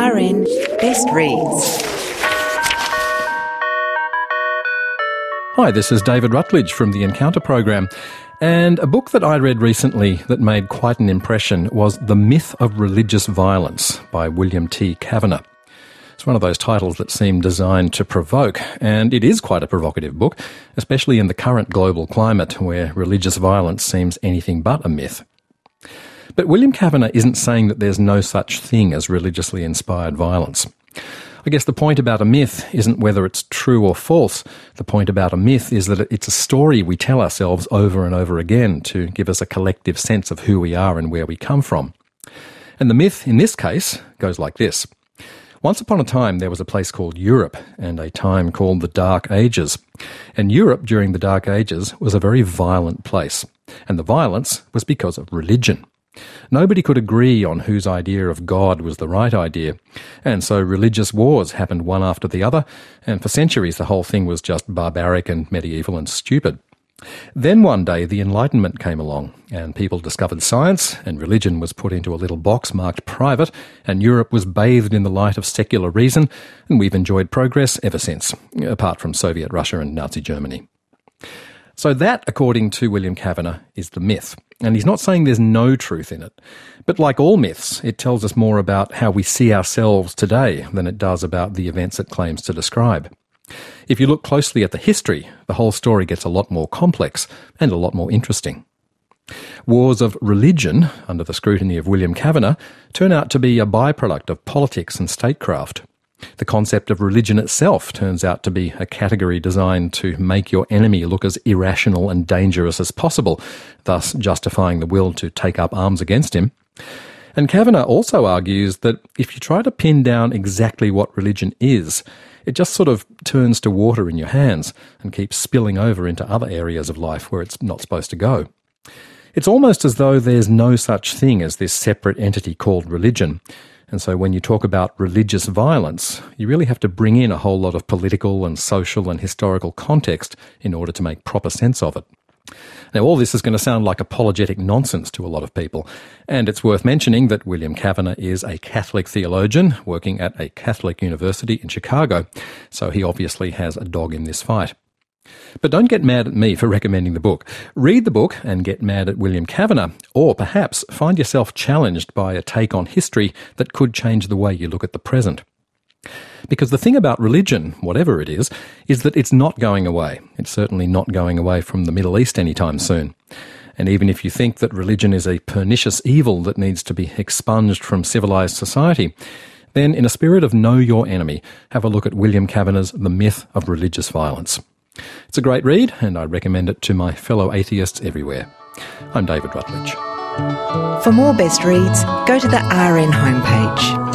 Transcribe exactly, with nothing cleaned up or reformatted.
R N Best Reads. Hi, this is David Rutledge from the Encounter program. And a book that I read recently that made quite an impression was The Myth of Religious Violence by William T. Kavanagh. It's one of those titles that seem designed to provoke, and it is quite a provocative book, especially in the current global climate where religious violence seems anything but a myth. But William Kavanagh isn't saying that there's no such thing as religiously inspired violence. I guess the point about a myth isn't whether it's true or false. The point about a myth is that it's a story we tell ourselves over and over again to give us a collective sense of who we are and where we come from. And the myth, in this case, goes like this. Once upon a time, there was a place called Europe and a time called the Dark Ages. And Europe, during the Dark Ages, was a very violent place. And the violence was because of religion. Nobody could agree on whose idea of God was the right idea. And so religious wars happened one after the other, and for centuries the whole thing was just barbaric and medieval and stupid. Then one day the Enlightenment came along, and people discovered science, and religion was put into a little box marked private, and Europe was bathed in the light of secular reason, and we've enjoyed progress ever since, apart from Soviet Russia and Nazi Germany. So that, according to William Kavanagh, is the myth. And he's not saying there's no truth in it. But like all myths, it tells us more about how we see ourselves today than it does about the events it claims to describe. If you look closely at the history, the whole story gets a lot more complex and a lot more interesting. Wars of religion, under the scrutiny of William Kavanagh, turn out to be a byproduct of politics and statecraft. The concept of religion itself turns out to be a category designed to make your enemy look as irrational and dangerous as possible, thus justifying the will to take up arms against him. And Kavanagh also argues that if you try to pin down exactly what religion is, it just sort of turns to water in your hands and keeps spilling over into other areas of life where it's not supposed to go. It's almost as though there's no such thing as this separate entity called religion. And so when you talk about religious violence, you really have to bring in a whole lot of political and social and historical context in order to make proper sense of it. Now, all this is going to sound like apologetic nonsense to a lot of people, and it's worth mentioning that William Kavanagh is a Catholic theologian working at a Catholic university in Chicago, so he obviously has a dog in this fight. But don't get mad at me for recommending the book. Read the book and get mad at William Kavanagh, or perhaps find yourself challenged by a take on history that could change the way you look at the present. Because the thing about religion, whatever it is, is that it's not going away. It's certainly not going away from the Middle East anytime soon. And even if you think that religion is a pernicious evil that needs to be expunged from civilized society, then in a spirit of know your enemy, have a look at William Kavanagh's The Myth of Religious Violence. It's a great read, and I recommend it to my fellow atheists everywhere. I'm David Rutledge. For more Best Reads, go to the R N homepage.